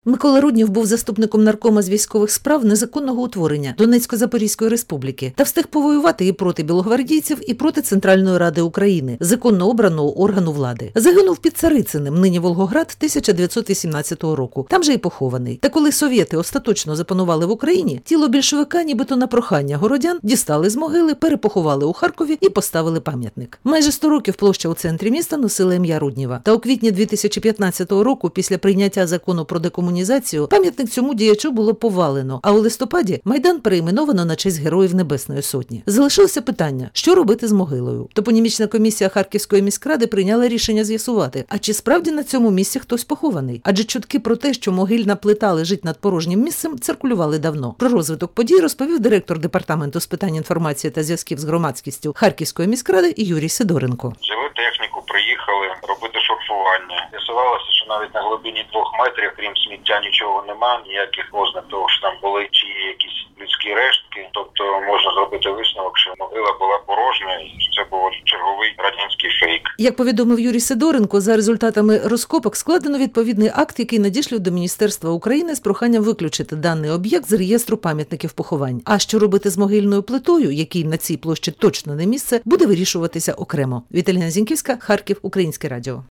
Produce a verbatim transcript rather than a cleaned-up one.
Микола Руднів був заступником наркома з військових справ незаконного утворення Донецько-Запорізької республіки та встиг повоювати і проти білогвардійців, і проти Центральної Ради України, законно обраного органу влади. Загинув під Царициним, нині Волгоград, тисяча дев'ятсот вісімнадцятого року. Там же і похований. Та коли совєти остаточно запанували в Україні, тіло більшовика, нібито на прохання городян, дістали з могили, перепоховали у Харкові і поставили пам'ятник. Майже сто років площа у центрі міста носила ім'я Рудніва. Та у квітні дві тисячі п'ятнадцятого року, після прийняття закону про декомунізацію, пам'ятник цьому діячу було повалено, а у листопаді Майдан перейменовано на честь Героїв Небесної Сотні. Залишилося питання, що робити з могилою. Топонімічна комісія Харківської міськради прийняла рішення з'ясувати, а чи справді на цьому місці хтось похований? Адже чутки про те, що могильна плита лежить над порожнім місцем, циркулювали давно. Про розвиток подій розповів директор департаменту з питань інформації та зв'язків з громадськістю Харківської міськради Юрій Сидоренко. Взяли техніку, приїхали робити шурфування. З'ясувалося, що навіть на глибині двох метрів, крім сміття, нічого нема, ніяких ознак того, що там були чи є якісь людські рештки. Тобто можна зробити висновок, що могила була порожня і це був черговий радянський фейк. Як повідомив Юрій Сидоренко, за результатами розкопок складено відповідний акт, який надішлють до Міністерства України з проханням виключити даний об'єкт з реєстру пам'ятників поховань. А що робити з могильною плитою, якій на цій площі точно не місце, буде вирішуватися окремо. Віталіна Зіньківська, Харків, Українське радіо.